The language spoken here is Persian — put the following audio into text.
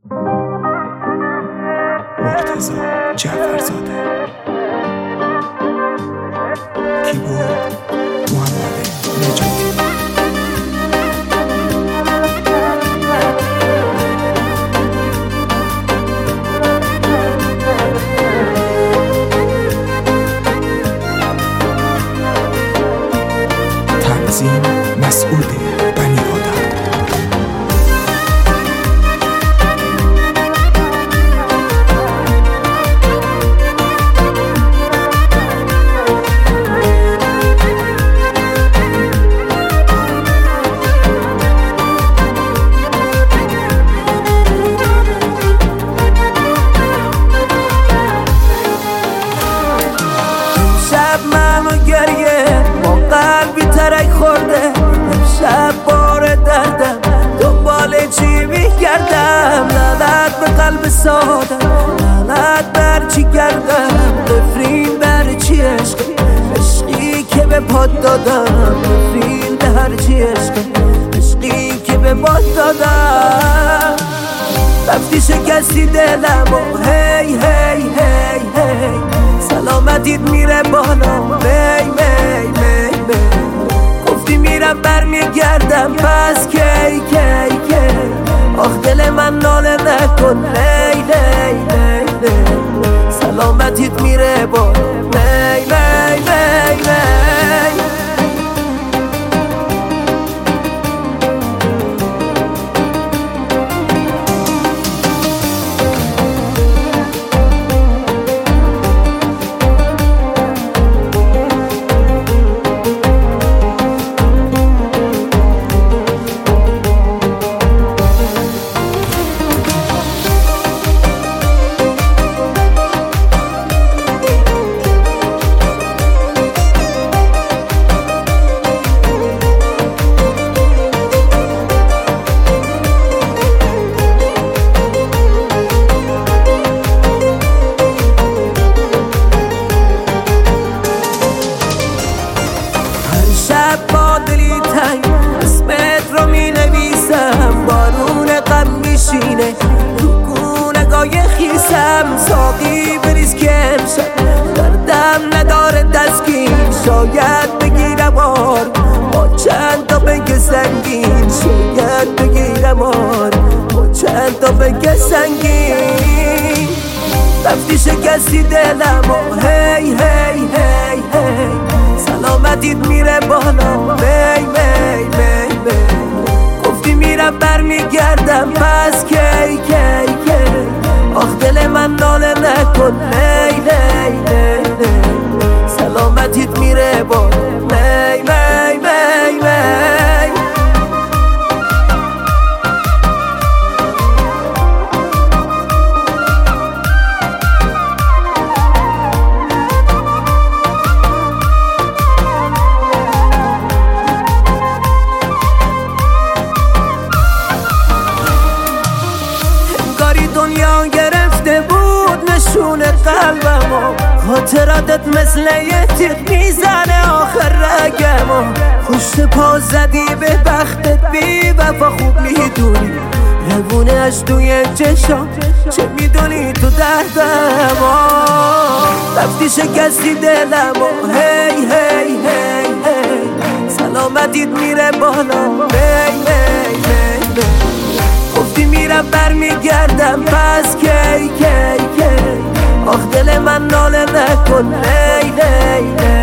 مرتضی جعفرزاده. کیبورد محمد نجاتی. تنظیم مسعود بنی آدم. امشب بار دردم دنبال چی میگردم، لعنت به قلب سادم، لعنت بر چی گردم، نفرین بر چی عشقی که به پاد دادم، نفرین به هر چی عشقی که به پاد دادم. رفتی شکستی دلم و هی هی هی هی سلامتیت میره بالا، می می می می گفتی میرم برمیگردم، پس کی کی کی آخ دل من ناله نکن، لی لی لی لی سلامتیت میره بالا، می می می می با دلی تنگ اسمت رو می نویسم، بارون غم میشینه تو گونه‌گاه خیسم، ساقی بریز که امشب دردم نداره تسکین، شاید بگیرم آر با چند تا بگه سنگین، شاید بگیرم آر با چند تا بگه سنگین. رفتی شکستی دلم و هی هی هی هی سلامتیت میره بالا، می می می می گفتی میرم برمیگردم، پس کی کی کی آخ دل من ناله نکن، لی لی لی لی سلامتیت میره بالا، می می می می دنیا گرفته بود نشون قلبمو، خاطراتت مثل یه تیغ میزنه آخر رگمو، پشت پا زدی به بختت بی وفا، خوب میدونی روونه‌اش توی چشام، چه میدونی تو دردمو. رفتی شکستی دلمو هی هی هی هی سلامتیت میره بالا، می می می می گفتی میرم برمیگردم، پس کی کی کی آخ دل من ناله نکن، لی لی لی